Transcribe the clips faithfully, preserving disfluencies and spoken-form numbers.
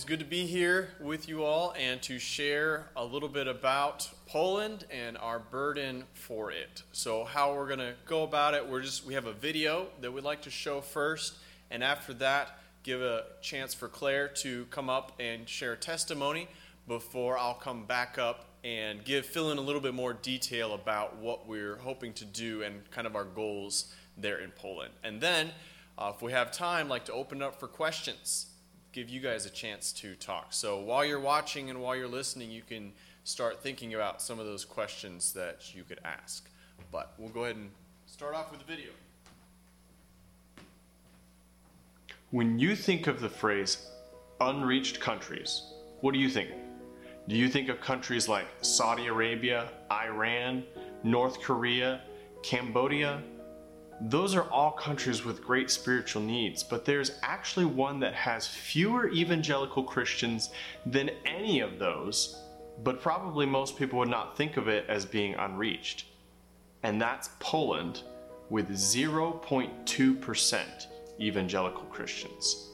good to be here with you all and to share a little bit about Poland and our burden for it. So how we're going to go about it, we're just we have a video that we'd like to show first, and after that, give a chance for Claire to come up and share testimony before I'll come back up and give fill in a little bit more detail about what we're hoping to do and kind of our goals there in Poland. And then, uh, if we have time, I'd like to open it up for questions, give you guys a chance to talk. So while you're watching and while you're listening, you can start thinking about some of those questions that you could ask. But we'll go ahead and start off with the video. When you think of the phrase unreached countries, what do you think? Do you think of countries like Saudi Arabia, Iran, North Korea, Cambodia? Those are all countries with great spiritual needs, but there's actually one that has fewer evangelical Christians than any of those, but probably most people would not think of it as being unreached. And that's Poland, with zero point two percent evangelical Christians.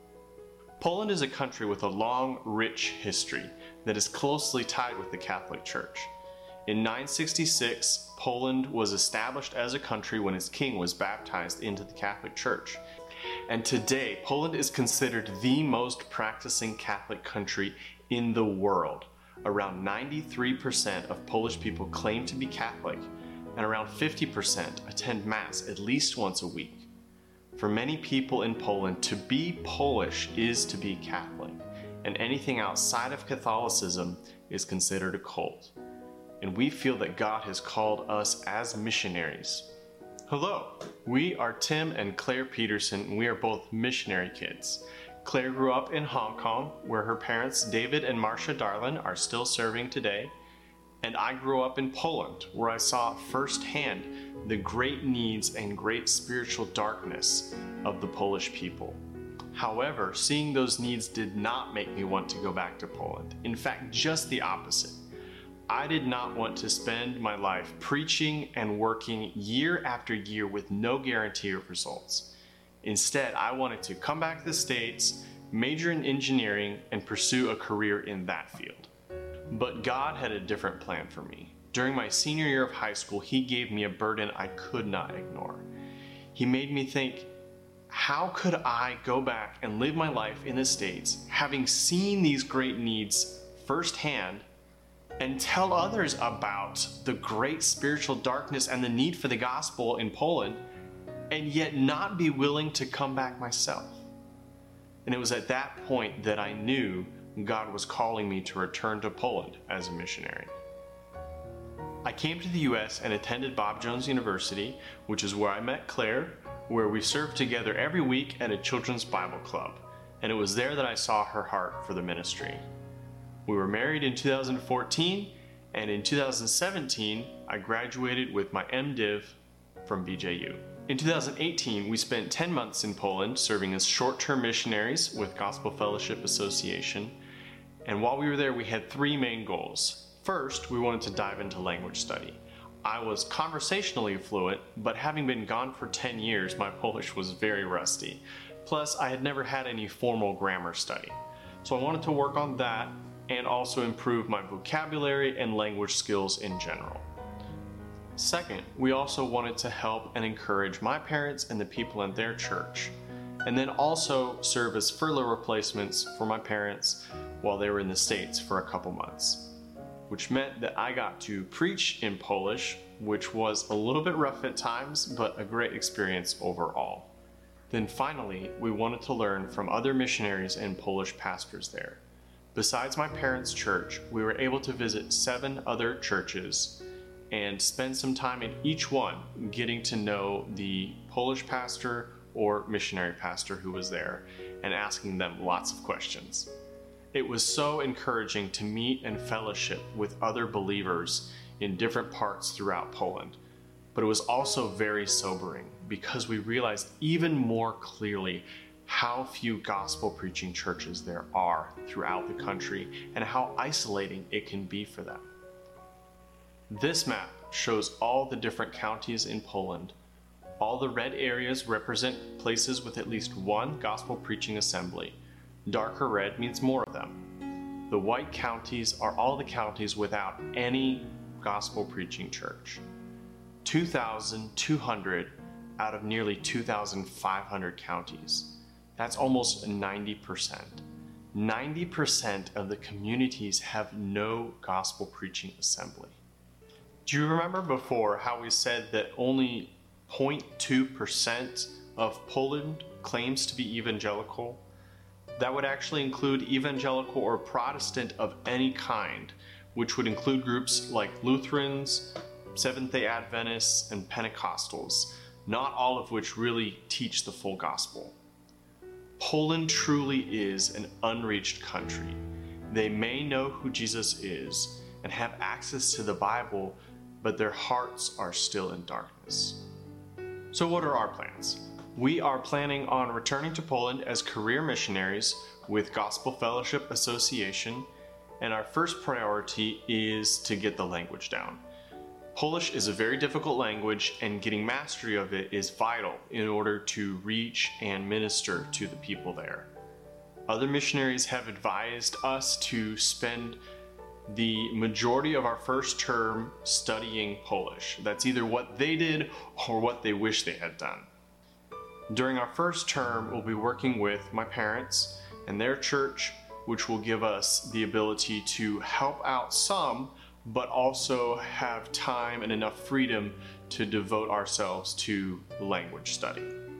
Poland is a country with a long, rich history that is closely tied with the Catholic Church. In nine sixty-six, Poland was established as a country when its king was baptized into the Catholic Church. And today, Poland is considered the most practicing Catholic country in the world. Around ninety-three percent of Polish people claim to be Catholic, and around fifty percent attend Mass at least once a week. For many people in Poland, to be Polish is to be Catholic, and anything outside of Catholicism is considered a cult. And we feel that God has called us as missionaries. Hello, we are Tim and Claire Peterson, and we are both missionary kids. Claire grew up in Hong Kong, where her parents, David and Marcia Darlin, are still serving today. And I grew up in Poland, where I saw firsthand the great needs and great spiritual darkness of the Polish people. However, seeing those needs did not make me want to go back to Poland. In fact, just the opposite. I did not want to spend my life preaching and working year after year with no guarantee of results. Instead, I wanted to come back to the States, major in engineering, and pursue a career in that field. But God had a different plan for me. During my senior year of high school, He gave me a burden I could not ignore. He made me think, how could I go back and live my life in the States, having seen these great needs firsthand, and tell others about the great spiritual darkness and the need for the gospel in Poland, and yet not be willing to come back myself? And it was at that point that I knew God was calling me to return to Poland as a missionary. I came to the U S and attended Bob Jones University, which is where I met Claire, where we served together every week at a children's Bible club, and it was there that I saw her heart for the ministry. We were married in two thousand fourteen, and in two thousand seventeen, I graduated with my MDiv from B J U. In two thousand eighteen, we spent ten months in Poland serving as short-term missionaries with Gospel Fellowship Association, and while we were there, we had three main goals. First, we wanted to dive into language study. I was conversationally fluent, but having been gone for ten years, my Polish was very rusty. Plus, I had never had any formal grammar study. So I wanted to work on that and also improve my vocabulary and language skills in general. Second, we also wanted to help and encourage my parents and the people in their church, and then also serve as furlough replacements for my parents while they were in the States for a couple months, which meant that I got to preach in Polish, which was a little bit rough at times, but a great experience overall. Then finally, we wanted to learn from other missionaries and Polish pastors there. Besides my parents' church, we were able to visit seven other churches and spend some time in each one getting to know the Polish pastor or missionary pastor who was there and asking them lots of questions. It was so encouraging to meet and fellowship with other believers in different parts throughout Poland, but it was also very sobering because we realized even more clearly how few gospel preaching churches there are throughout the country and how isolating it can be for them. This map shows all the different counties in Poland. All the red areas represent places with at least one gospel preaching assembly. Darker red means more of them. The white counties are all the counties without any gospel preaching church. two thousand two hundred out of nearly two thousand five hundred counties. That's almost ninety percent. ninety percent of the communities have no gospel preaching assembly. Do you remember before how we said that only zero point two percent of Poland claims to be evangelical? That would actually include evangelical or Protestant of any kind, which would include groups like Lutherans, Seventh-day Adventists, and Pentecostals, not all of which really teach the full gospel. Poland truly is an unreached country. They may know who Jesus is and have access to the Bible, but their hearts are still in darkness. So what are our plans? We are planning on returning to Poland as career missionaries with Gospel Fellowship Association, and our first priority is to get the language down. Polish is a very difficult language, and getting mastery of it is vital in order to reach and minister to the people there. Other missionaries have advised us to spend the majority of our first term studying Polish. That's either what they did or what they wish they had done. During our first term, we'll be working with my parents and their church, which will give us the ability to help out some, but also have time and enough freedom to devote ourselves to language study.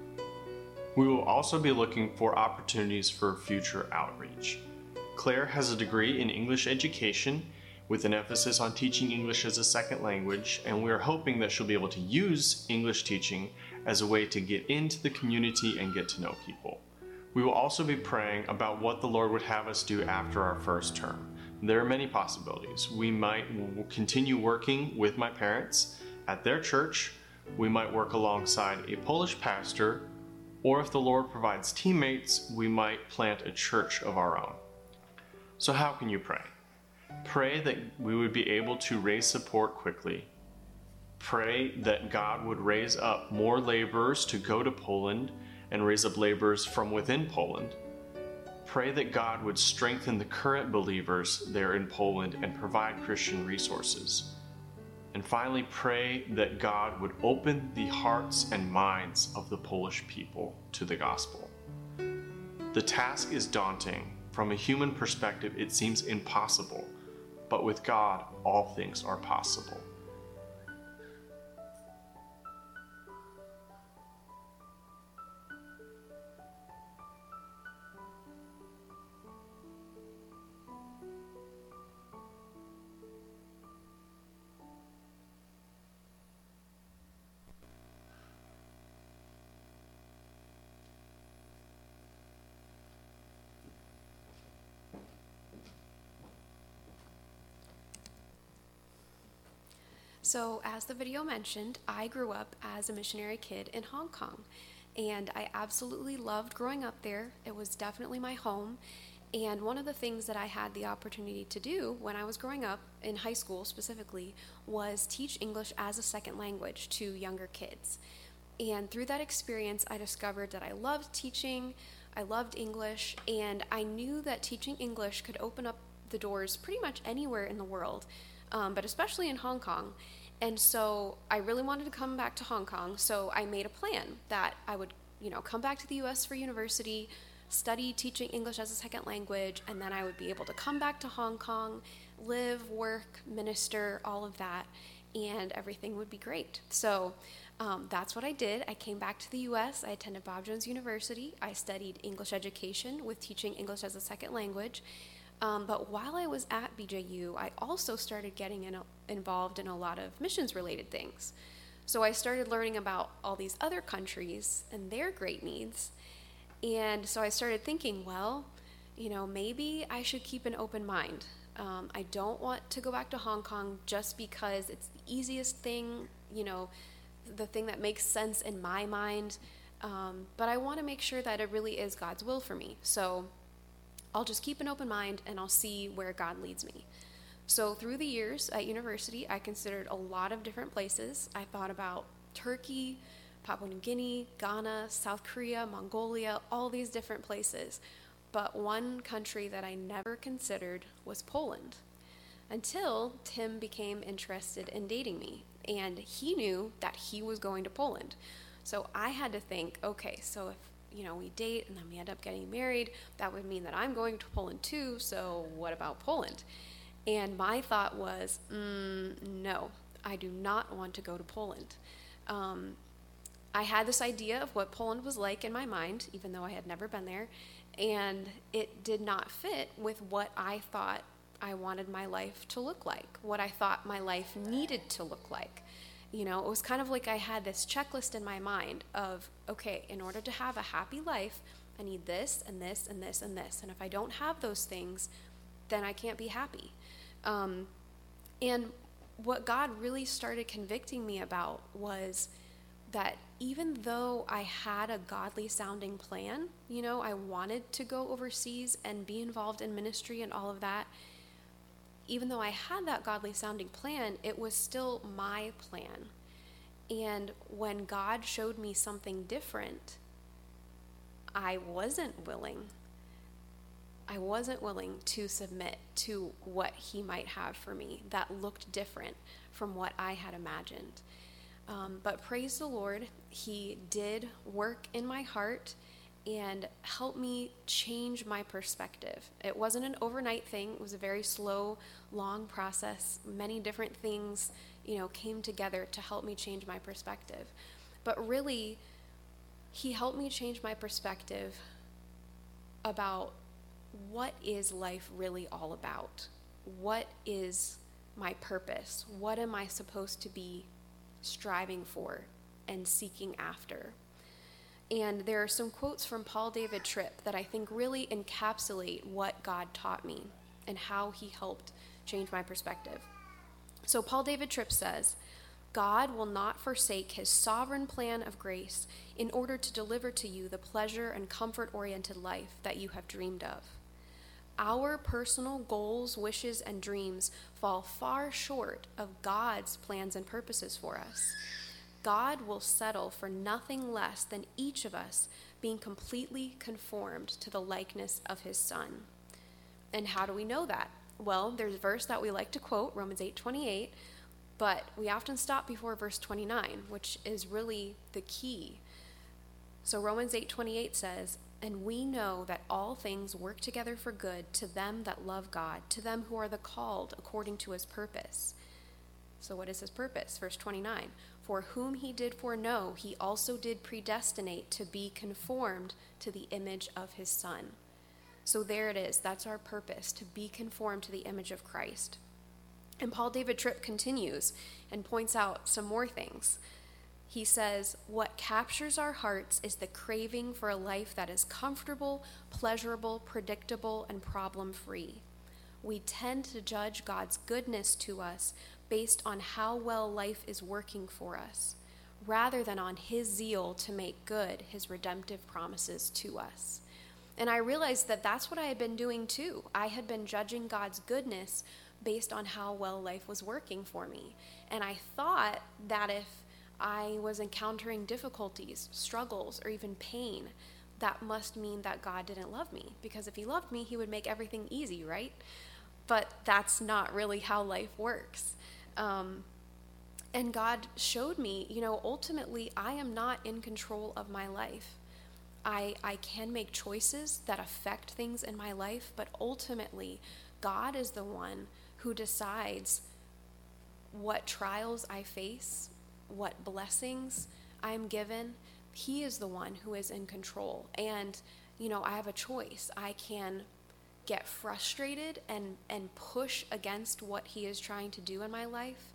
We will also be looking for opportunities for future outreach. Claire has a degree in English education with an emphasis on teaching English as a second language, and we are hoping that she'll be able to use English teaching as a way to get into the community and get to know people. We will also be praying about what the Lord would have us do after our first term. There are many possibilities. We might continue working with my parents at their church. We might work alongside a Polish pastor, or if the Lord provides teammates, we might plant a church of our own. So how can you pray? Pray that we would be able to raise support quickly. Pray that God would raise up more laborers to go to Poland and raise up laborers from within Poland. Pray that God would strengthen the current believers there in Poland and provide Christian resources. And finally, pray that God would open the hearts and minds of the Polish people to the gospel. The task is daunting. From a human perspective, it seems impossible, but with God, all things are possible. So, as the video mentioned, I grew up as a missionary kid in Hong Kong, and I absolutely loved growing up there. It was definitely my home, and one of the things that I had the opportunity to do when I was growing up, in high school specifically, was teach English as a second language to younger kids. And through that experience, I discovered that I loved teaching, I loved English, and I knew that teaching English could open up the doors pretty much anywhere in the world, um, but especially in Hong Kong. And so I really wanted to come back to Hong Kong, so I made a plan that I would, you know, come back to the U S for university, study teaching English as a second language, and then I would be able to come back to Hong Kong, live, work, minister, all of that, and everything would be great. So um, that's what I did. I came back to the U S. I attended Bob Jones University. I studied English education with teaching English as a second language. Um, but while I was at B J U, I also started getting in a, involved in a lot of missions-related things. So I started learning about all these other countries and their great needs. And so I started thinking, well, you know, maybe I should keep an open mind. Um, I don't want to go back to Hong Kong just because it's the easiest thing, you know, the thing that makes sense in my mind. Um, but I want to make sure that it really is God's will for me. So I'll just keep an open mind and I'll see where God leads me. So through the years at university, I considered a lot of different places. I thought about Turkey, Papua New Guinea, Ghana, South Korea, Mongolia, all these different places. but one country that I never considered was Poland, until Tim became interested in dating me, and he knew that he was going to Poland. So I had to think, okay, so if you know we date and then we end up getting married, that would mean that I'm going to Poland too, so what about Poland? And my thought was, mm, no, I do not want to go to Poland. Um, I had this idea of what Poland was like in my mind, even though I had never been there, and it did not fit with what I thought I wanted my life to look like, what I thought my life needed to look like. You know, it was kind of like I had this checklist in my mind of, okay, in order to have a happy life, I need this and this and this and this. And if I don't have those things, then I can't be happy. Um, and what God really started convicting me about was that even though I had a godly sounding plan, you know, I wanted to go overseas and be involved in ministry and all of that, even though I had that godly sounding plan, it was still my plan. And when God showed me something different, I wasn't willing. I wasn't willing to submit to what he might have for me that looked different from what I had imagined. Um, but praise the Lord, he did work in my heart and help me change my perspective. It wasn't an overnight thing. It was a very slow, long process. Many different things, you know, came together to help me change my perspective. But really, he helped me change my perspective about what is life really all about? What is my purpose? What am I supposed to be striving for and seeking after? And there are some quotes from Paul David Tripp that I think really encapsulate what God taught me and how he helped change my perspective. So Paul David Tripp says, God will not forsake his sovereign plan of grace in order to deliver to you the pleasure and comfort-oriented life that you have dreamed of. Our personal goals, wishes, and dreams fall far short of God's plans and purposes for us. God will settle for nothing less than each of us being completely conformed to the likeness of his Son. And how do we know that? Well, there's a verse that we like to quote, Romans eight twenty-eight, but we often stop before verse twenty-nine, which is really the key. So Romans eight twenty-eight says, and we know that all things work together for good to them that love God, to them who are the called according to his purpose. So what is his purpose? Verse twenty-nine, for whom he did foreknow, he also did predestinate to be conformed to the image of his Son. So there it is. That's our purpose, to be conformed to the image of Christ. And Paul David Tripp continues and points out some more things. He says, what captures our hearts is the craving for a life that is comfortable, pleasurable, predictable, and problem-free. We tend to judge God's goodness to us based on how well life is working for us, rather than on his zeal to make good his redemptive promises to us. And I realized that that's what I had been doing too. I had been judging God's goodness based on how well life was working for me. And I thought that if I was encountering difficulties, struggles, or even pain, that must mean that God didn't love me. Because if he loved me, he would make everything easy, right? But that's not really how life works. Um, and God showed me, you know, ultimately, I am not in control of my life. I, I can make choices that affect things in my life, but ultimately, God is the one who decides what trials I face, what blessings I'm given. He is the one who is in control. And, you know, I have a choice. I can get frustrated and, and push against what he is trying to do in my life,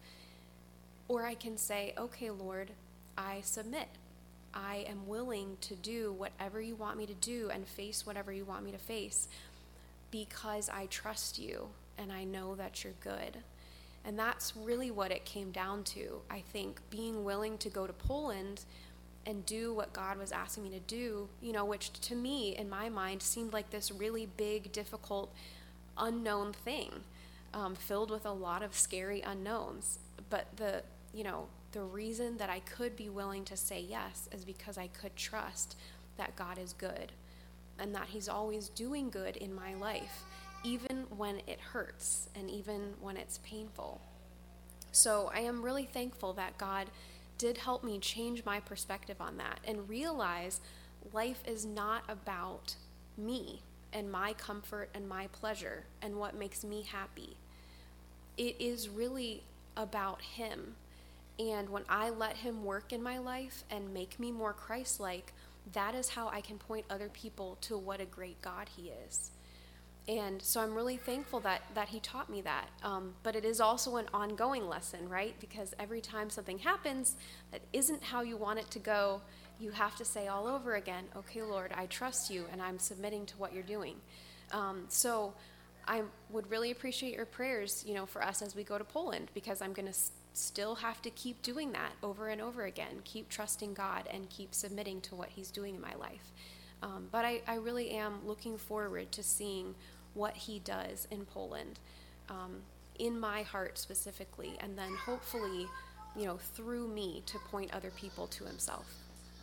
or I can say, okay, Lord, I submit. I am willing to do whatever you want me to do and face whatever you want me to face because I trust you and I know that you're good. And that's really what it came down to. I think being willing to go to Poland and do what God was asking me to do, you know, which to me, in my mind, seemed like this really big, difficult, unknown thing, um, filled with a lot of scary unknowns. But the, you know, the reason that I could be willing to say yes is because I could trust that God is good. and that he's always doing good in my life, even when it hurts and even when it's painful. So I am really thankful that God did help me change my perspective on that and realize life is not about me and my comfort and my pleasure and what makes me happy. It is really about him. And when I let him work in my life and make me more Christ-like, that is how I can point other people to what a great God he is. And so I'm really thankful that, that he taught me that. Um, but it is also an ongoing lesson, right? Because every time something happens that isn't how you want it to go, you have to say all over again, okay, Lord, I trust you and I'm submitting to what you're doing. Um, so I would really appreciate your prayers, you know, for us as we go to Poland, because I'm going to s- still have to keep doing that over and over again, keep trusting God and keep submitting to what he's doing in my life. Um, but I, I really am looking forward to seeing what he does in Poland, um, in my heart specifically, and then hopefully, you know, through me to point other people to himself.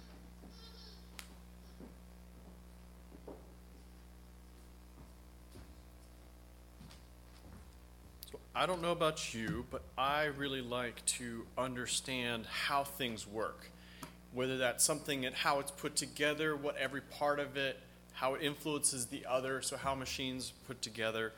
So I don't know about you, but I really like to understand how things work. Whether that's something and how it's put together, what every part of it, how it influences the other, so how machines put together.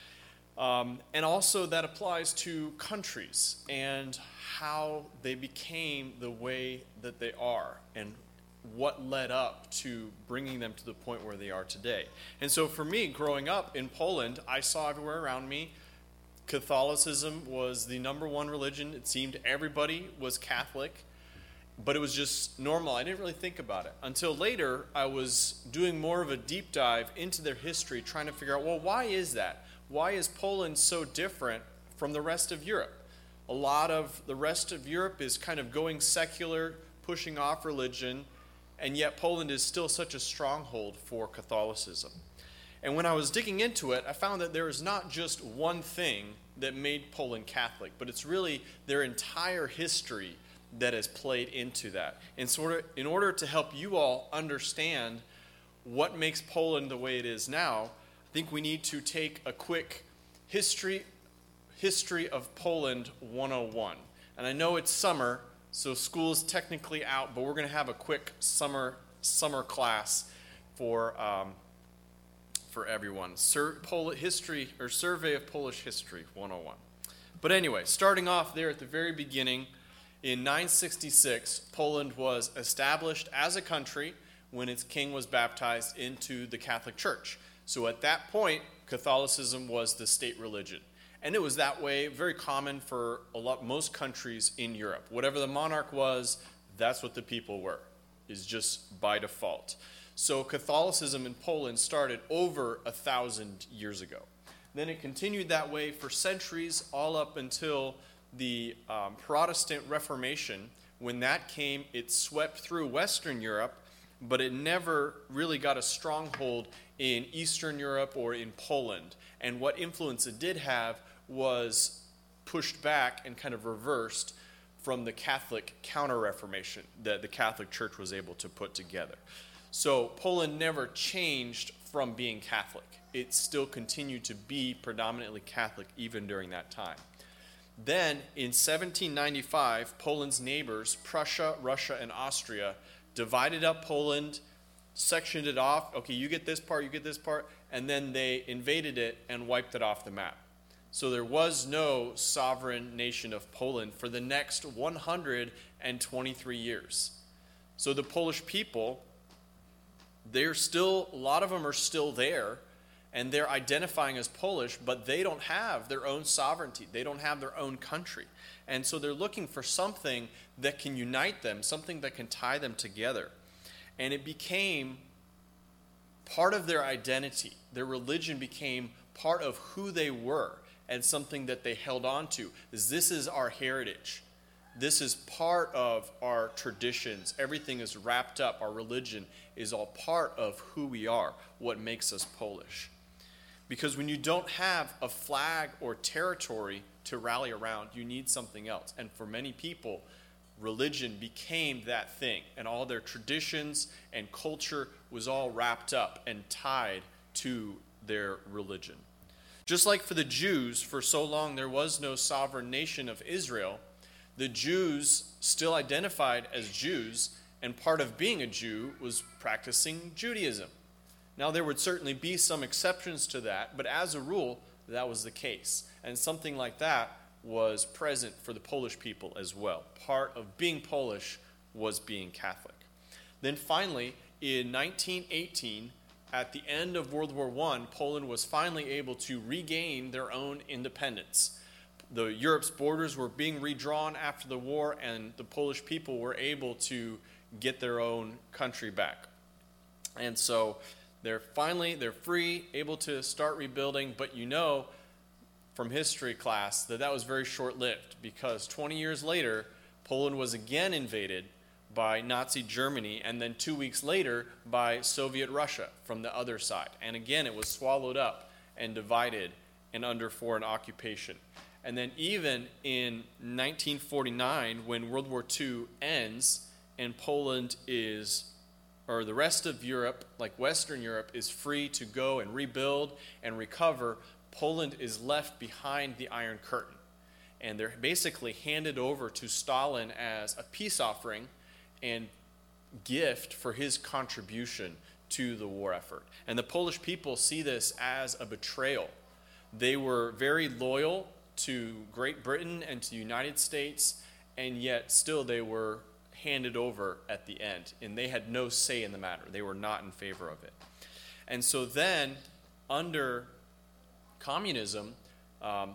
Um, and also that applies to countries and how they became the way that they are and what led up to bringing them to the point where they are today. And so for me, growing up in Poland, I saw everywhere around me Catholicism was the number one religion. It seemed everybody was Catholic. But it was just normal. I didn't really think about it. Until later, I was doing more of a deep dive into their history, trying to figure out, well, why is that? Why is Poland so different from the rest of Europe? A lot of the rest of Europe is kind of going secular, pushing off religion, and yet Poland is still such a stronghold for Catholicism. And when I was digging into it, I found that there is not just one thing that made Poland Catholic, but it's really their entire history that has played into that. And sort of, in order to help you all understand what makes Poland the way it is now, I think we need to take a quick history history of Poland one oh one. And I know it's summer, so school is technically out, but we're going to have a quick summer summer class for um, for everyone. Sur- Pol- history or Survey of Polish History one oh one. But anyway, starting off there at the very beginning. In nine sixty-six, Poland was established as a country when its king was baptized into the Catholic Church. So at that point, Catholicism was the state religion. And it was that way, very common for a lot, most countries in Europe. Whatever the monarch was, that's what the people were, is just by default. So Catholicism in Poland started over a thousand years ago. Then it continued that way for centuries, all up until the um, Protestant Reformation. When that came, it swept through Western Europe, but it never really got a stronghold in Eastern Europe or in Poland. And what influence it did have was pushed back and kind of reversed from the Catholic Counter-Reformation that the Catholic Church was able to put together. So Poland never changed from being Catholic. It still continued to be predominantly Catholic even during that time. Then, in seventeen ninety-five, Poland's neighbors, Prussia, Russia, and Austria, divided up Poland, sectioned it off. Okay, you get this part, you get this part, and then they invaded it and wiped it off the map. So there was no sovereign nation of Poland for the next one hundred twenty-three years. So the Polish people, they're still, a lot of them are still there, and they're identifying as Polish, but they don't have their own sovereignty. They don't have their own country. And so they're looking for something that can unite them, something that can tie them together. And it became part of their identity. Their religion became part of who they were and something that they held on to. This is our heritage. This is part of our traditions. Everything is wrapped up. Our religion is all part of who we are, what makes us Polish. Because when you don't have a flag or territory to rally around, you need something else. And for many people, religion became that thing, and all their traditions and culture was all wrapped up and tied to their religion. Just like for the Jews, for so long there was no sovereign nation of Israel, the Jews still identified as Jews, and part of being a Jew was practicing Judaism. Now, there would certainly be some exceptions to that, but as a rule, that was the case. And something like that was present for the Polish people as well. Part of being Polish was being Catholic. Then finally, in nineteen eighteen, at the end of World War One, Poland was finally able to regain their own independence. The Europe's borders were being redrawn after the war, and the Polish people were able to get their own country back. And so they're finally, they're free, able to start rebuilding, but you know from history class that that was very short-lived, because twenty years later, Poland was again invaded by Nazi Germany, and then two weeks later by Soviet Russia from the other side. And again, it was swallowed up and divided and under foreign occupation. And then even in nineteen forty-nine, when World War Two ends and Poland is, or the rest of Europe, like Western Europe, is free to go and rebuild and recover, Poland is left behind the Iron Curtain. And they're basically handed over to Stalin as a peace offering and gift for his contribution to the war effort. And the Polish people see this as a betrayal. They were very loyal to Great Britain and to the United States, and yet still they were handed over at the end, and they had no say in the matter. They were not in favor of it. And so then, under communism, um,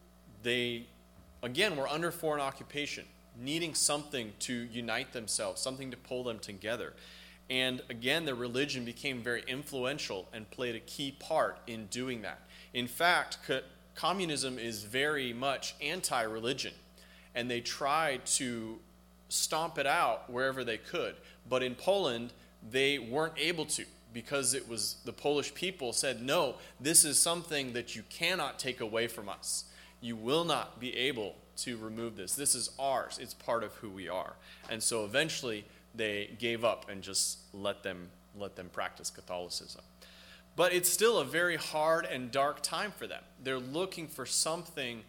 they, again, were under foreign occupation, needing something to unite themselves, something to pull them together. And again, their religion became very influential and played a key part in doing that. In fact, co- communism is very much anti-religion, and they tried to stomp it out wherever they could. But in Poland, they weren't able to, because it was the Polish people said, no, this is something that you cannot take away from us. You will not be able to remove this. This is ours. It's part of who we are. And so eventually they gave up and just let them let them practice Catholicism. But it's still a very hard and dark time for them. They're looking for something,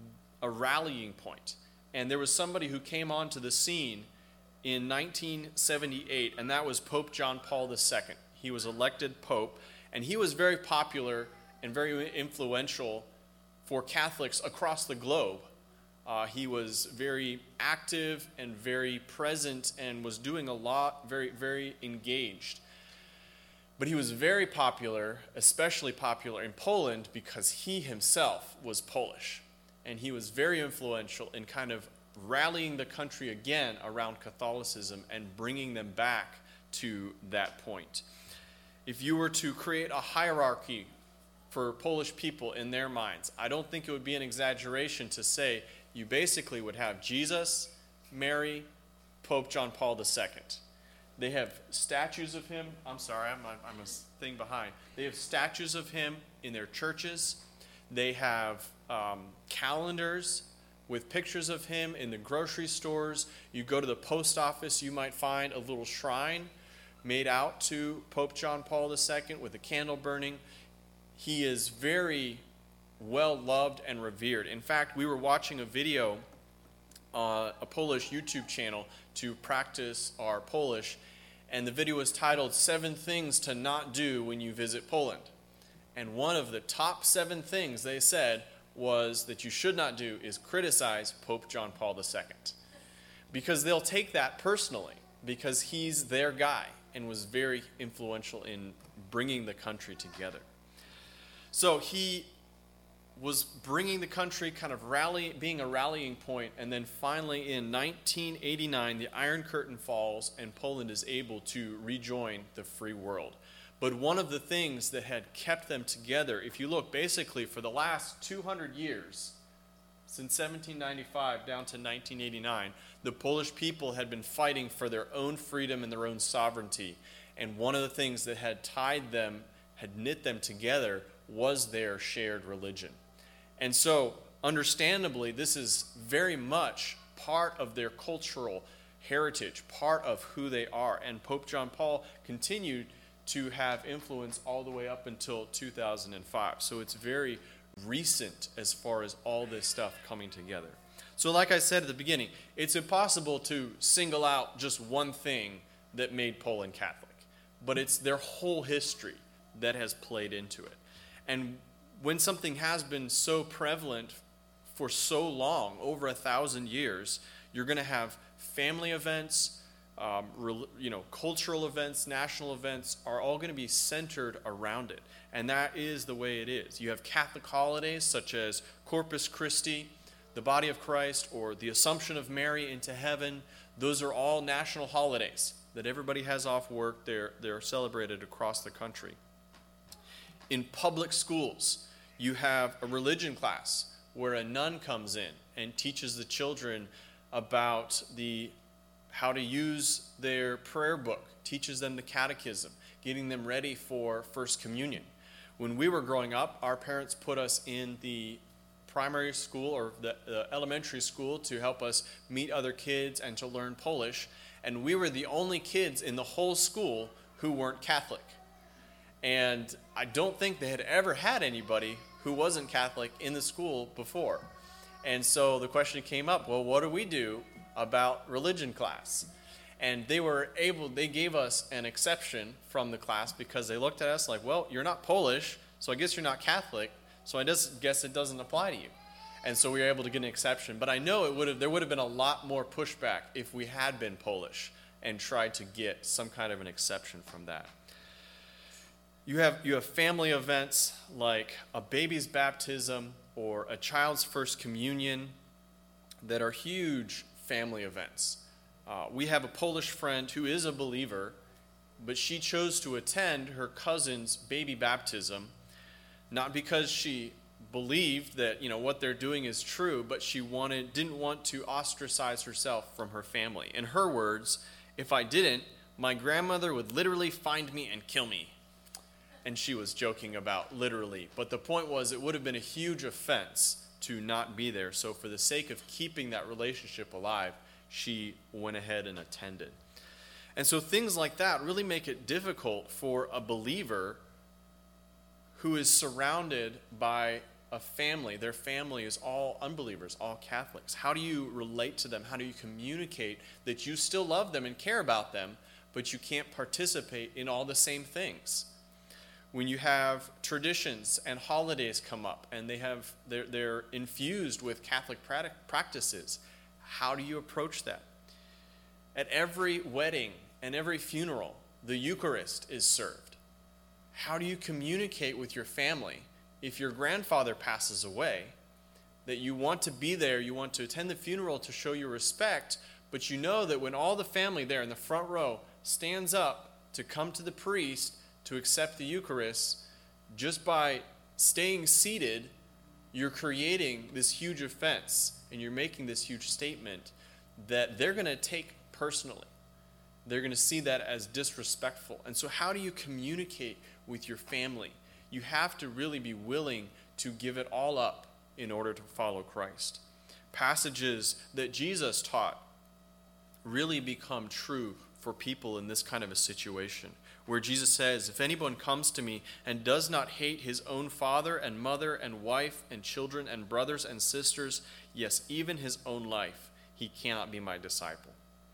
a rallying point. And there was somebody who came onto the scene in nineteen seventy-eight, and that was Pope John Paul the Second. He was elected pope, and he was very popular and very influential for Catholics across the globe. Uh, he was very active and very present and was doing a lot, very, very engaged. But he was very popular, especially popular in Poland, because he himself was Polish. And he was very influential in kind of rallying the country again around Catholicism and bringing them back to that point. If you were to create a hierarchy for Polish people in their minds, I don't think it would be an exaggeration to say you basically would have Jesus, Mary, Pope John Paul the Second. They have statues of him. I'm sorry, I'm, I'm a thing behind. They have statues of him in their churches. They have um, calendars with pictures of him in the grocery stores. You go to the post office, you might find a little shrine made out to Pope John Paul the Second with a candle burning. He is very well loved and revered. In fact, we were watching a video on a Polish YouTube channel to practice our Polish, and the video was titled Seven Things to Not Do When You Visit Poland. And one of the top seven things they said was that you should not do is criticize Pope John Paul the Second. Because they'll take that personally, because he's their guy and was very influential in bringing the country together. So he was bringing the country, kind of rally, being a rallying point, and then finally in nineteen eighty-nine, the Iron Curtain falls and Poland is able to rejoin the free world. But one of the things that had kept them together, if you look basically for the last two hundred years, since seventeen ninety-five down to nineteen eighty-nine, the Polish people had been fighting for their own freedom and their own sovereignty. And one of the things that had tied them, had knit them together, was their shared religion. And so, understandably, this is very much part of their cultural heritage, part of who they are. And Pope John Paul continued to have influence all the way up until two thousand five. So it's very recent as far as all this stuff coming together. So like I said at the beginning, it's impossible to single out just one thing that made Poland Catholic, but it's their whole history that has played into it. And when something has been so prevalent for so long, over a thousand years, you're going to have family events, um, you know, cultural events, national events are all going to be centered around it. And that is the way it is. You have Catholic holidays such as Corpus Christi, the Body of Christ, or the Assumption of Mary into heaven. Those are all national holidays that everybody has off work. They're, they're celebrated across the country. In public schools, you have a religion class where a nun comes in and teaches the children about the how to use their prayer book, teaches them the catechism, getting them ready for First Communion. When we were growing up, our parents put us in the primary school or the uh, elementary school to help us meet other kids and to learn Polish, and we were the only kids in the whole school who weren't Catholic. And I don't think they had ever had anybody who wasn't Catholic in the school before. And so the question came up, well, what do we do about religion class? And they were able, they gave us an exception from the class because they looked at us like, well, you're not Polish, so I guess you're not Catholic, so I just guess it doesn't apply to you. And so we were able to get an exception. But I know it would have, there would have been a lot more pushback if we had been Polish and tried to get some kind of an exception from that. You have, you have family events like a baby's baptism or a child's first communion that are huge family events. Uh, we have a Polish friend who is a believer, but she chose to attend her cousin's baby baptism, not because she believed that, you know, what they're doing is true, but she wanted didn't want to ostracize herself from her family. In her words, if I didn't, my grandmother would literally find me and kill me. And she was joking about literally. But the point was, it would have been a huge offense to not be there. So for the sake of keeping that relationship alive, she went ahead and attended. And so things like that really make it difficult for a believer who is surrounded by a family. Their family is all unbelievers, all Catholics. How do you relate to them? How do you communicate that you still love them and care about them, but you can't participate in all the same things? When you have traditions and holidays come up and they have they're, they're infused with Catholic practices, how do you approach that? At every wedding and every funeral, the Eucharist is served. How do you communicate with your family if your grandfather passes away, that you want to be there, you want to attend the funeral to show your respect, but you know that when all the family there in the front row stands up to come to the priest to accept the Eucharist, just by staying seated, you're creating this huge offense and you're making this huge statement that they're going to take personally. They're going to see that as disrespectful. And so how do you communicate with your family? You have to really be willing to give it all up in order to follow Christ. Passages that Jesus taught really become true for people in this kind of a situation, where Jesus says, if anyone comes to me and does not hate his own father and mother and wife and children and brothers and sisters, yes, even his own life, he cannot be my disciple.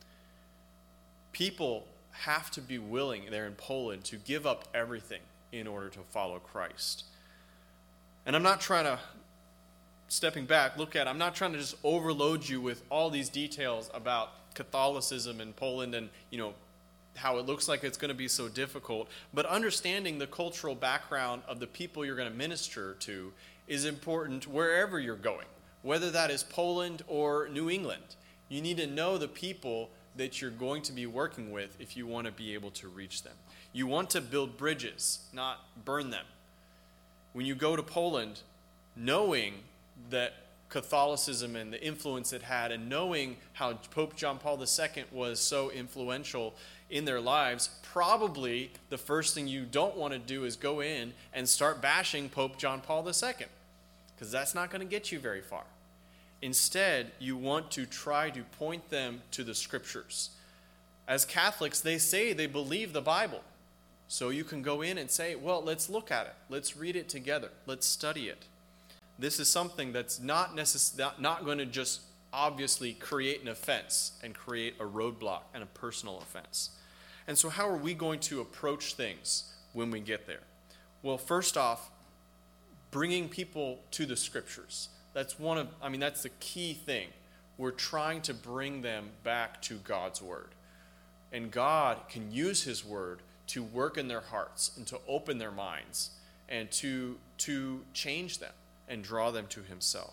People have to be willing there in Poland to give up everything in order to follow Christ. And I'm not trying to, stepping back, look at, I'm not trying to just overload you with all these details about Catholicism in Poland and, you know, how it looks like it's going to be so difficult, but understanding the cultural background of the people you're going to minister to is important wherever you're going, whether that is Poland or New England. You need to know the people that you're going to be working with if you want to be able to reach them. You want to build bridges, not burn them. When you go to Poland, knowing that Catholicism and the influence it had, and knowing how Pope John Paul the Second was so influential in their lives, probably the first thing you don't want to do is go in and start bashing Pope John Paul the Second, because that's not going to get you very far. Instead, you want to try to point them to the Scriptures. As Catholics, they say they believe the Bible. So you can go in and say, well, let's look at it. Let's read it together. Let's study it. This is something that's not necess- not, not going to just obviously create an offense and create a roadblock and a personal offense. And so how are we going to approach things when we get there? Well, first off, bringing people to the Scriptures. That's one of, I mean, that's the key thing. We're trying to bring them back to God's Word. And God can use His Word to work in their hearts and to open their minds and to, to change them and draw them to Himself.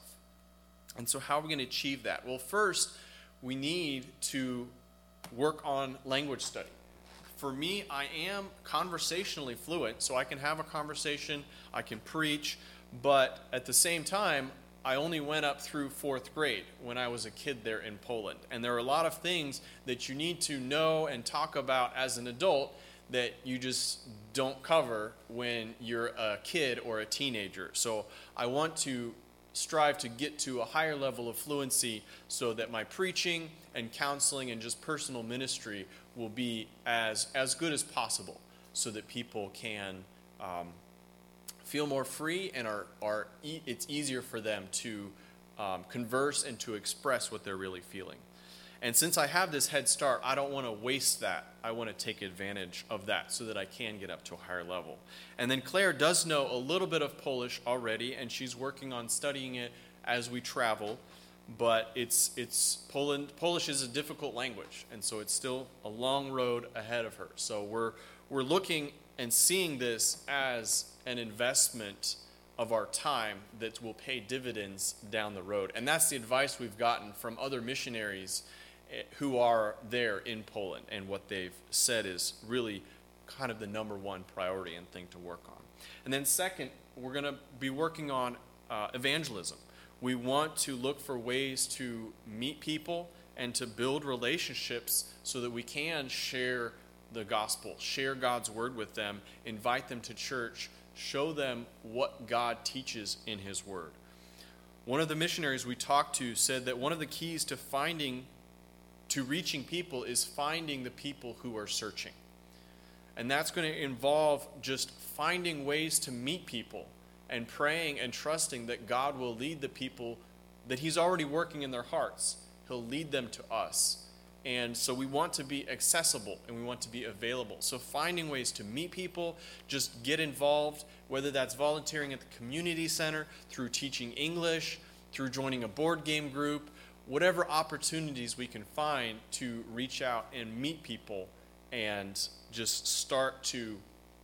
And so how are we going to achieve that? Well, first, we need to work on language study. For me, I am conversationally fluent, so I can have a conversation, I can preach, but at the same time, I only went up through fourth grade when I was a kid there in Poland. And there are a lot of things that you need to know and talk about as an adult that you just don't cover when you're a kid or a teenager. So I want to strive to get to a higher level of fluency so that my preaching and counseling and just personal ministry will be as, as good as possible so that people can um, feel more free and are, are e- it's easier for them to um, converse and to express what they're really feeling. And since I have this head start, I don't want to waste that. I want to take advantage of that so that I can get up to a higher level. And then Claire does know a little bit of Polish already, and she's working on studying it as we travel. But it's it's Poland. Polish is a difficult language, and so it's still a long road ahead of her. So we're we're looking and seeing this as an investment of our time that will pay dividends down the road. And that's the advice we've gotten from other missionaries who are there in Poland, and what they've said is really kind of the number one priority and thing to work on. And then second, we're going to be working on uh, evangelism. We want to look for ways to meet people and to build relationships so that we can share the gospel, share God's word with them, invite them to church, show them what God teaches in His word. One of the missionaries we talked to said that one of the keys to finding to reaching people is finding the people who are searching. And that's going to involve just finding ways to meet people and praying and trusting that God will lead the people that He's already working in their hearts. He'll lead them to us. And so we want to be accessible and we want to be available. So finding ways to meet people, just get involved, whether that's volunteering at the community center, through teaching English, through joining a board game group, whatever opportunities we can find to reach out and meet people and just start to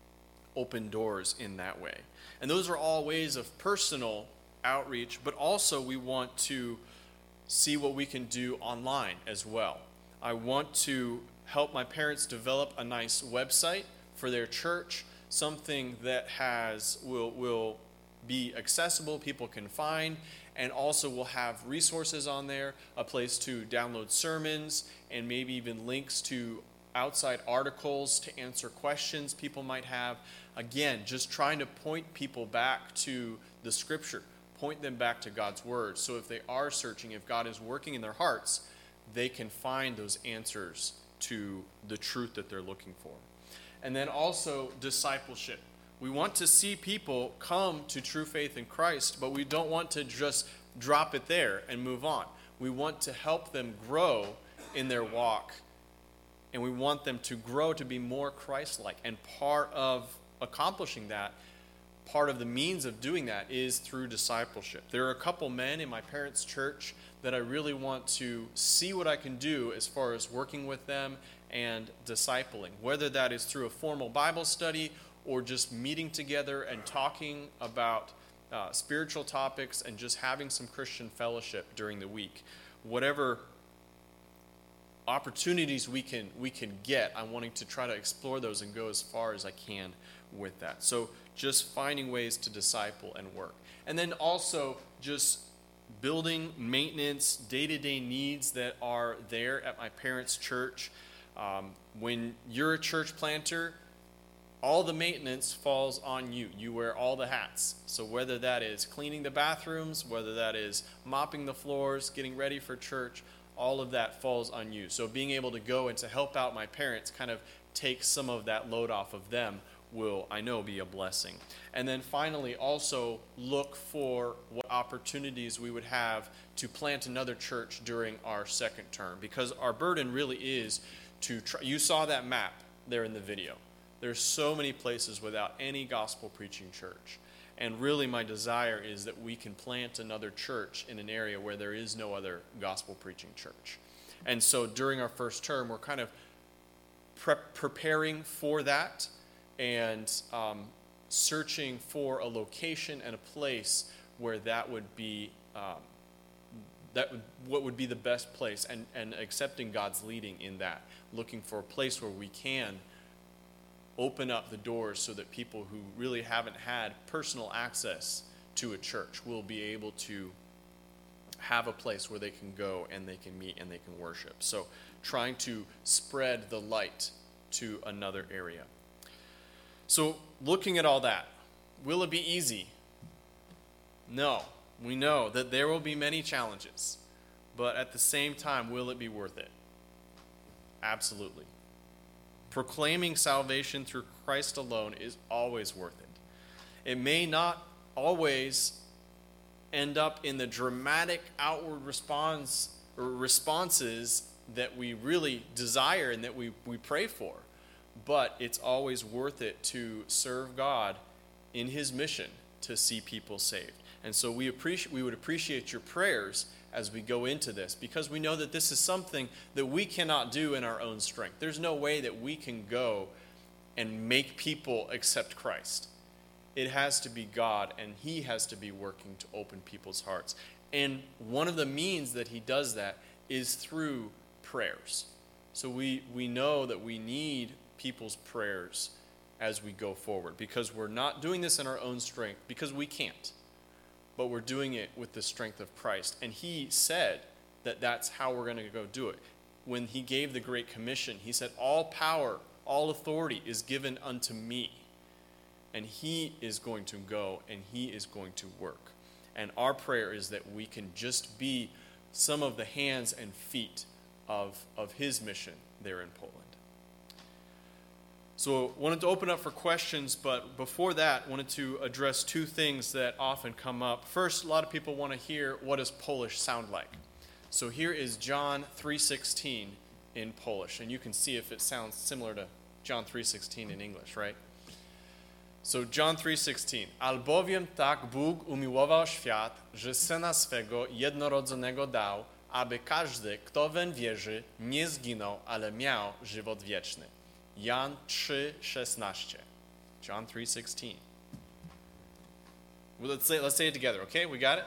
open doors in that way. And those are all ways of personal outreach, but also we want to see what we can do online as well. I want to help my parents develop a nice website for their church, something that has will will be accessible, people can find, and also we'll have resources on there, a place to download sermons, and maybe even links to outside articles to answer questions people might have. Again, just trying to point people back to the Scripture, point them back to God's Word, so if they are searching, if God is working in their hearts, they can find those answers to the truth that they're looking for. And then also discipleship. We want to see people come to true faith in Christ, but we don't want to just drop it there and move on. We want to help them grow in their walk, and we want them to grow to be more Christ-like. And part of accomplishing that, part of the means of doing that is through discipleship. There are a couple men in my parents' church that I really want to see what I can do as far as working with them and discipling, whether that is through a formal Bible study or just meeting together and talking about uh, spiritual topics and just having some Christian fellowship during the week. Whatever opportunities we can we can get, I'm wanting to try to explore those and go as far as I can with that. So just finding ways to disciple and work. And then also just building maintenance, day-to-day needs that are there at my parents' church. Um, when you're a church planter, all the maintenance falls on you. You wear all the hats. So whether that is cleaning the bathrooms, whether that is mopping the floors, getting ready for church, all of that falls on you. So being able to go and to help out my parents, kind of take some of that load off of them, will, I know, be a blessing. And then finally, also look for what opportunities we would have to plant another church during our second term, because our burden really is to try. You saw that map there in the video. There's so many places without any gospel preaching church. And really my desire is that we can plant another church in an area where there is no other gospel preaching church. And so during our first term, we're kind of pre- preparing for that and um, searching for a location and a place where that would be um, that would, what would be the best place, and, and accepting God's leading in that, looking for a place where we can open up the doors so that people who really haven't had personal access to a church will be able to have a place where they can go and they can meet and they can worship. So trying to spread the light to another area. So looking at all that, will it be easy? No. We know that there will be many challenges, but at the same time, will it be worth it? Absolutely. Proclaiming salvation through Christ alone is always worth it. It may not always end up in the dramatic outward response or responses that we really desire and that we, we pray for, but it's always worth it to serve God in his mission to see people saved. And so we appreciate we would appreciate your prayers as we go into this, because we know that this is something that we cannot do in our own strength. There's no way that we can go and make people accept Christ. It has to be God, and he has to be working to open people's hearts. And one of the means that he does that is through prayers. So we, we know that we need people's prayers as we go forward, because we're not doing this in our own strength, because we can't. But we're doing it with the strength of Christ. And he said that that's how we're going to go do it. When he gave the Great Commission, he said, all power, all authority is given unto me. And he is going to go and he is going to work. And our prayer is that we can just be some of the hands and feet of, of his mission there in Poland. So wanted to open up for questions, but before that, wanted to address two things that often come up. First, a lot of people want to hear, what does Polish sound like? So here is John three sixteen in Polish, and you can see if it sounds similar to John three sixteen in English, right? So John three sixteen. Albowiem tak Bóg umiłował świat, że Syna swego jednorodzonego dał, aby każdy, kto weń wierzy, nie zginął, ale miał żywot wieczny. Jan three sixteen. John three sixteen. Well, let's say let's say it together, okay? We got it?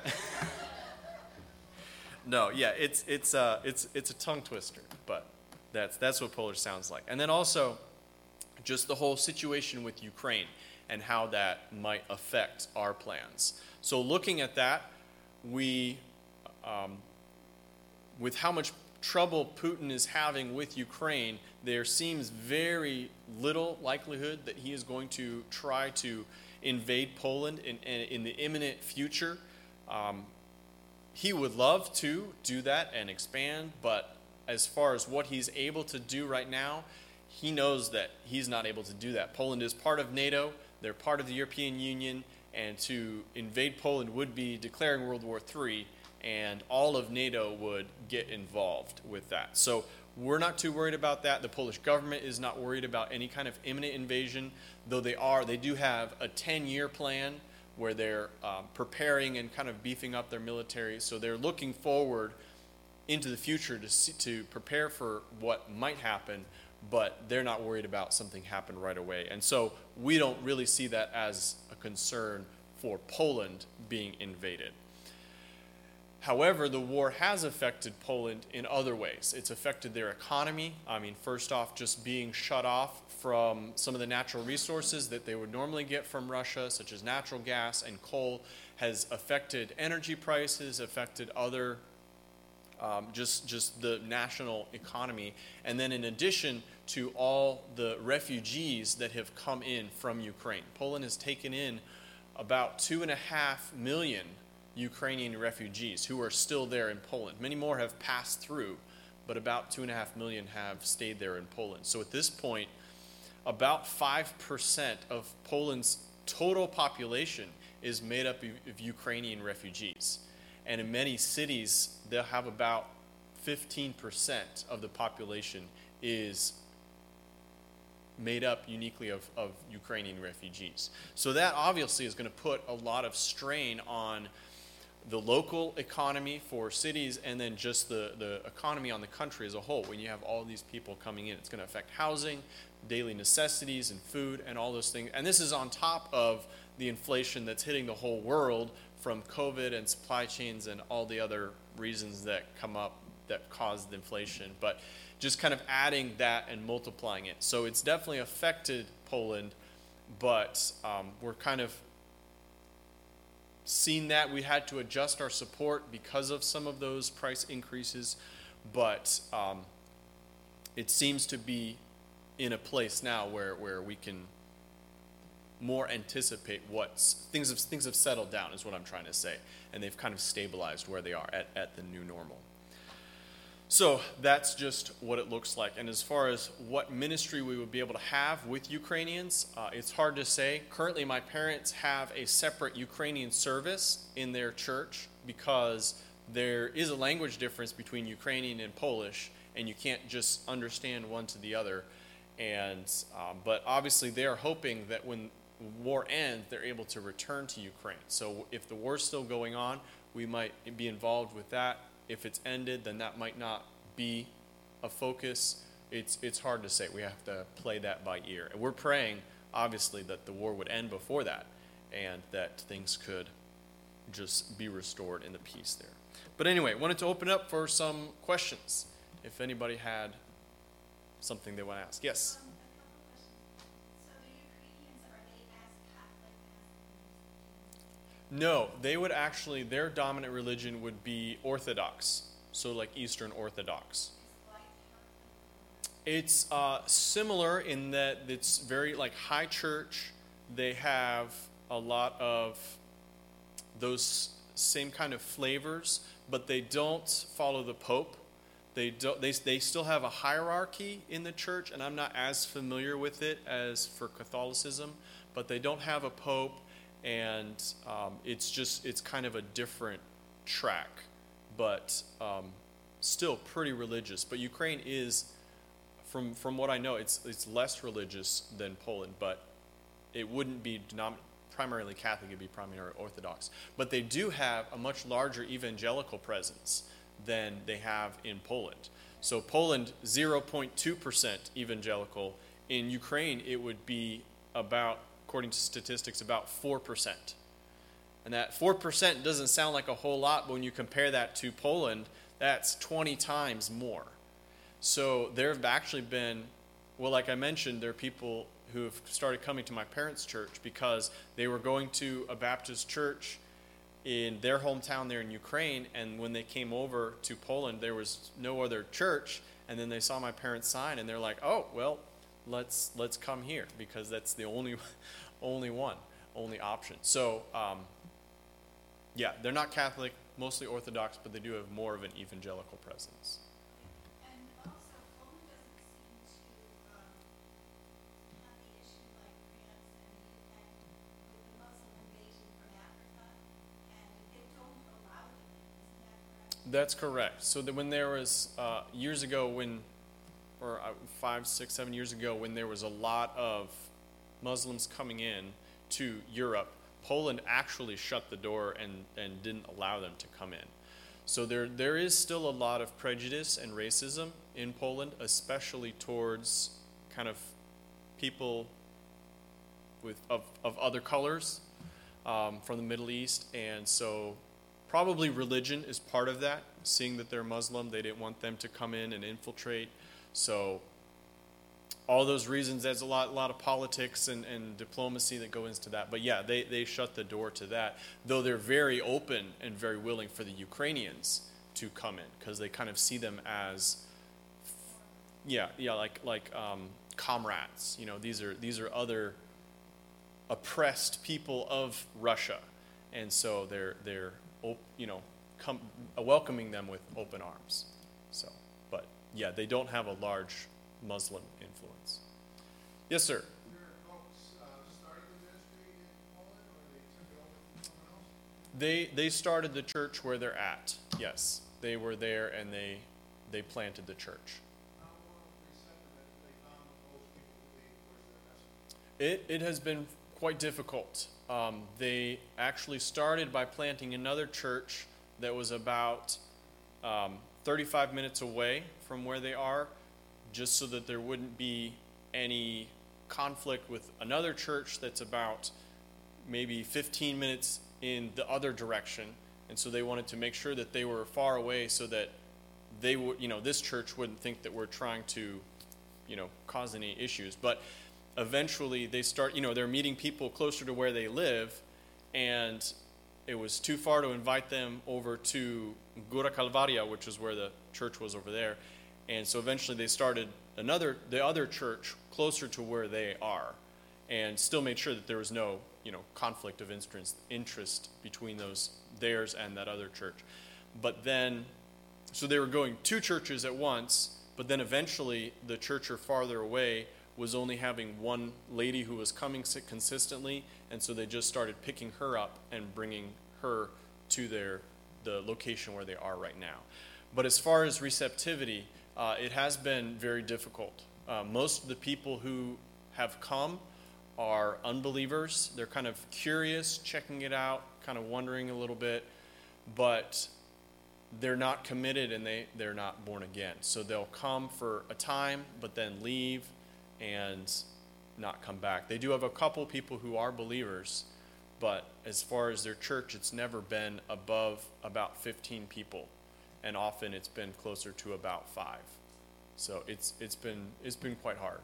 No, yeah, it's it's uh it's it's a tongue twister, but that's that's what Polish sounds like. And then also just the whole situation with Ukraine and how that might affect our plans. So looking at that, we um, with how much trouble Putin is having with Ukraine, there seems very little likelihood that he is going to try to invade Poland in, in, in the imminent future. Um, he would love to do that and expand, but as far as what he's able to do right now, he knows that he's not able to do that. Poland is part of NATO, they're part of the European Union, and to invade Poland would be declaring World War Three, and all of NATO would get involved with that. So we're not too worried about that. The Polish government is not worried about any kind of imminent invasion, though they are. They do have a ten-year plan where they're um, preparing and kind of beefing up their military. So they're looking forward into the future to see, to prepare for what might happen, but they're not worried about something happen right away. And so we don't really see that as a concern for Poland being invaded. However, the war has affected Poland in other ways. It's affected their economy. I mean, first off, just being shut off from some of the natural resources that they would normally get from Russia, such as natural gas and coal, has affected energy prices, affected other um, just just the national economy, and then in addition to all the refugees that have come in from Ukraine. Poland has taken in about two and a half million Ukrainian refugees who are still there in Poland. Many more have passed through, but about two and a half million have stayed there in Poland. So at this point, about five percent of Poland's total population is made up of, of Ukrainian refugees. And in many cities, they'll have about fifteen percent of the population is made up uniquely of, of Ukrainian refugees. So that obviously is going to put a lot of strain on the local economy for cities, and then just the, the economy on the country as a whole. When you have all these people coming in, it's going to affect housing, daily necessities, and food, and all those things. And this is on top of the inflation that's hitting the whole world from COVID and supply chains and all the other reasons that come up that caused inflation. But just kind of adding that and multiplying it. So it's definitely affected Poland, but um, we're kind of seen that. We had to adjust our support because of some of those price increases, but um, it seems to be in a place now where, where we can more anticipate what's things have things have settled down, is what I'm trying to say, and they've kind of stabilized where they are at, at the new normal. So that's just what it looks like. And as far as what ministry we would be able to have with Ukrainians, uh, it's hard to say. Currently, my parents have a separate Ukrainian service in their church because there is a language difference between Ukrainian and Polish, and you can't just understand one to the other. And um, but obviously, they are hoping that when war ends, they're able to return to Ukraine. So if the war's still going on, we might be involved with that. If it's ended, then that might not be a focus. It's it's hard to say. We have to play that by ear. And we're praying, obviously, that the war would end before that and that things could just be restored in the peace there. But anyway, wanted to open up for some questions. If anybody had something they want to ask. Yes? Um, a couple questions. So the Ukrainians, are they as Catholic as the No, they would actually, their dominant religion would be Orthodox, so like Eastern Orthodox. It's uh, similar in that it's very like high church. They have a lot of those same kind of flavors, but they don't follow the Pope. They don't. They they still have a hierarchy in the church, and I'm not as familiar with it as for Catholicism. But they don't have a Pope. And um, it's just, it's kind of a different track, but um, still pretty religious. But Ukraine is, from from what I know, it's it's less religious than Poland, but it wouldn't be denom- primarily Catholic, it'd be primarily Orthodox. But they do have a much larger evangelical presence than they have in Poland. So Poland, zero point two percent evangelical. In Ukraine, it would be about, according to statistics, about four percent. And that four percent doesn't sound like a whole lot, but when you compare that to Poland, that's twenty times more. So there have actually been, well, like I mentioned, there are people who have started coming to my parents' church because they were going to a Baptist church in their hometown there in Ukraine, and when they came over to Poland, there was no other church, and then they saw my parents' sign, and they're like, oh, well, let's let's come here, because that's the only only one, only option. So, um, yeah, they're not Catholic, mostly Orthodox, but they do have more of an evangelical presence. And also, Poland doesn't seem to um, have the issue like France and the U K with the Muslim invasion from Africa, and they don't allow them in. Isn't that correct? That's correct. So that when there was, uh, years ago when, or uh, five, six, seven years ago, when there was a lot of Muslims coming in to Europe, Poland actually shut the door and, and didn't allow them to come in. So there there is still a lot of prejudice and racism in Poland, especially towards kind of people with of, of other colors um, from the Middle East. And so probably religion is part of that. Seeing that they're Muslim, they didn't want them to come in and infiltrate. So all those reasons, there's a lot, lot of politics and, and diplomacy that go into that. But yeah, they, they shut the door to that, though they're very open and very willing for the Ukrainians to come in because they kind of see them as, yeah, yeah, like like um, comrades. You know, these are these are other oppressed people of Russia, and so they're they're you know come, welcoming them with open arms. So, but yeah, they don't have a large Muslim influence. Yes, sir. They they started the church where they're at. Yes, they were there and they they planted the church. It it has been quite difficult. Um, they actually started by planting another church that was about um, thirty-five minutes away from where they are, just so that there wouldn't be any conflict with another church that's about maybe fifteen minutes in the other direction. And so they wanted to make sure that they were far away so that they would, you know, this church wouldn't think that we're trying to, you know, cause any issues. But eventually they start, you know, they're meeting people closer to where they live, and it was too far to invite them over to Gura Calvaria, which is where the church was over there. And so eventually they started another, the other church closer to where they are, and still made sure that there was no, you know, conflict of interest, interest between those, theirs and that other church. But then, so they were going two churches at once, but then eventually the church or farther away was only having one lady who was coming consistently, and so they just started picking her up and bringing her to their the location where they are right now. But as far as receptivity, uh, it has been very difficult. Uh, most of the people who have come are unbelievers. They're kind of curious, checking it out, kind of wondering a little bit, but they're not committed and they, they're not born again. So they'll come for a time, but then leave and not come back. They do have a couple people who are believers, but as far as their church, it's never been above about fifteen people, and often it's been closer to about five. So it's it's been it's been quite hard.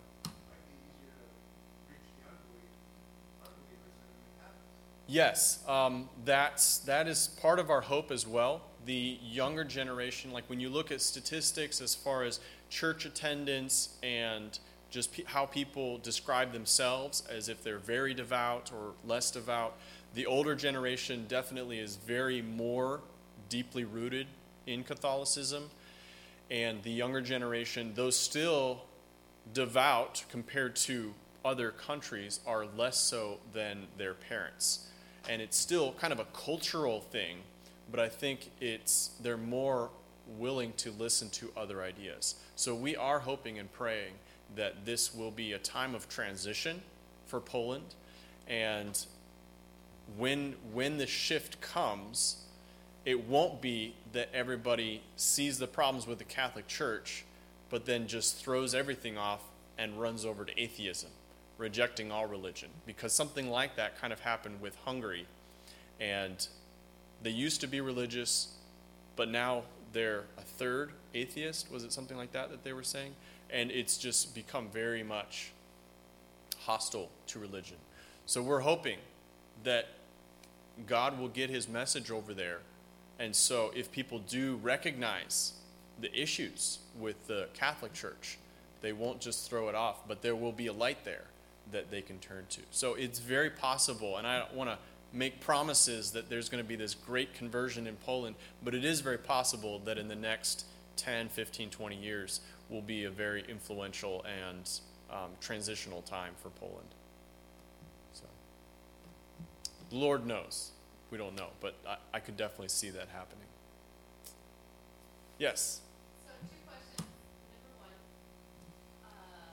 Yes, um, that's that is part of our hope as well. The younger generation, like when you look at statistics as far as church attendance and just pe- how people describe themselves as if they're very devout or less devout, the older generation definitely is very more deeply rooted in Catholicism, and the younger generation, though still devout compared to other countries, are less so than their parents. And it's still kind of a cultural thing, but I think it's they're more willing to listen to other ideas. So we are hoping and praying that this will be a time of transition for Poland, and when when the shift comes, it won't be that everybody sees the problems with the Catholic Church, but then just throws everything off and runs over to atheism, rejecting all religion, because something like that kind of happened with Hungary, and they used to be religious, but now they're a third atheist. Was it something like that that they were saying? And it's just become very much hostile to religion. So we're hoping that God will get his message over there, and so if people do recognize the issues with the Catholic Church, they won't just throw it off, but there will be a light there that they can turn to. So it's very possible, and I don't want to make promises that there's going to be this great conversion in Poland, but it is very possible that in the next ten, fifteen, twenty years will be a very influential and um, transitional time for Poland. So the Lord knows. We don't know, but I, I could definitely see that happening. Yes? So two questions. Number one, uh,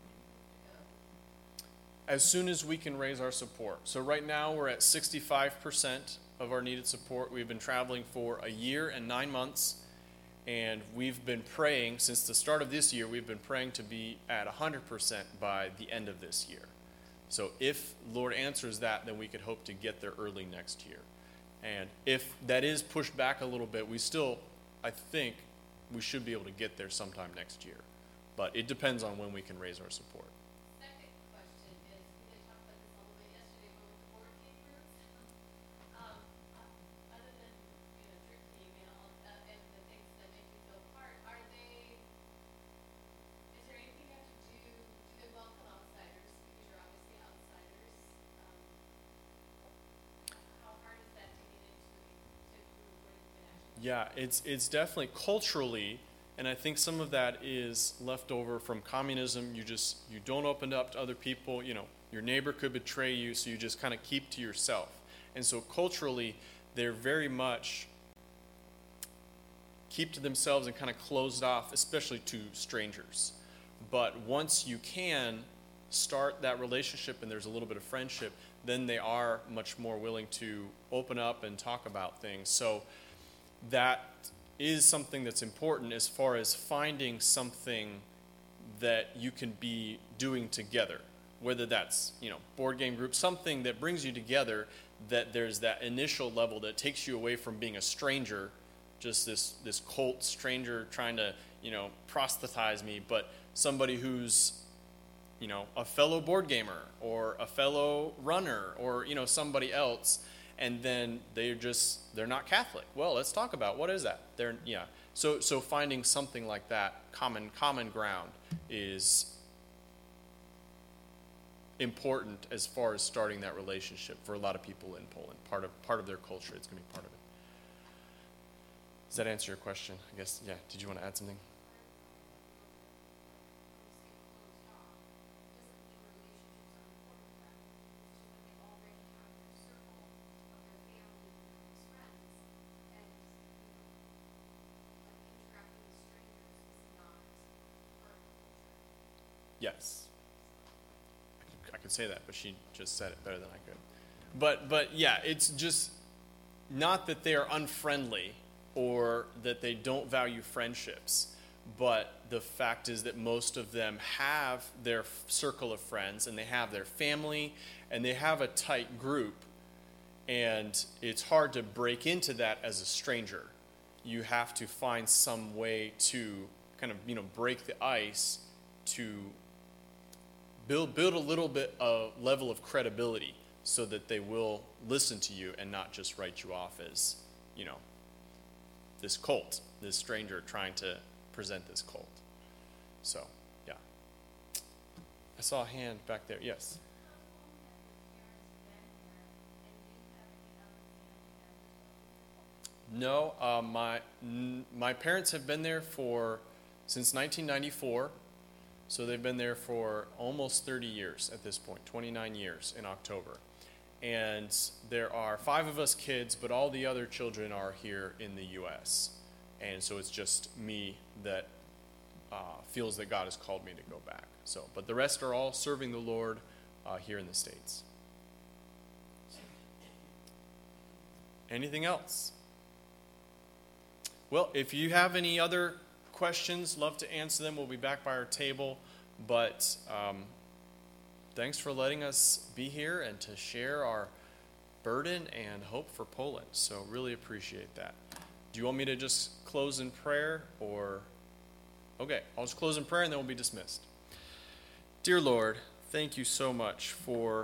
when As soon as we can raise our support. So right now we're at sixty-five percent of our needed support. We've been traveling for a year and nine months, and we've been praying since the start of this year. We've been praying to be at one hundred percent by the end of this year. So if Lord answers that, then we could hope to get there early next year. And if that is pushed back a little bit, we still, I think, we should be able to get there sometime next year. But it depends on when we can raise our support. Second question is, we did talk about this a little bit yesterday, but with the board game groups, um, uh, other than, you know, drinking, and all, uh, and the Yeah, it's it's definitely culturally, and I think some of that is left over from communism. You just you don't open up to other people. You know, your neighbor could betray you, so you just kind of keep to yourself. And so culturally, they're very much keep to themselves and kind of closed off, especially to strangers. But once you can start that relationship and there's a little bit of friendship, then they are much more willing to open up and talk about things. So that is something that's important as far as finding something that you can be doing together, whether that's, you know, board game group, something that brings you together, that there's that initial level that takes you away from being a stranger, just this this cult stranger trying to, you know, proselytize me, but somebody who's, you know, a fellow board gamer or a fellow runner or, you know, somebody else, and then they're just, they're not Catholic. Well, let's talk about what is that? They're, yeah. So so finding something like that, common common ground, is important as far as starting that relationship for a lot of people in Poland. Part of part of their culture, it's going to be part of it. Does that answer your question? I guess, yeah. Did you want to add something? Yes. I could, I could say that, but she just said it better than I could. But but yeah, it's just not that they are unfriendly or that they don't value friendships, but the fact is that most of them have their f- circle of friends, and they have their family, and they have a tight group, and it's hard to break into that as a stranger. You have to find some way to kind of, you know, break the ice to build build a little bit of level of credibility so that they will listen to you and not just write you off as, you know, this cult, this stranger trying to present this cult. So, yeah. I saw a hand back there. Yes. No, uh, my n- my parents have been there for since nineteen ninety-four. So they've been there for almost thirty years at this point, twenty-nine years in October. And there are five of us kids, but all the other children are here in the U S. And so it's just me that uh, feels that God has called me to go back. So, but the rest are all serving the Lord uh, here in the States. Anything else? Well, if you have any other questions, love to answer them. We'll be back by our table. But um, thanks for letting us be here and to share our burden and hope for Poland. So really appreciate that. Do you want me to just close in prayer, or? Okay, I'll just close in prayer and then we'll be dismissed. Dear Lord, thank you so much for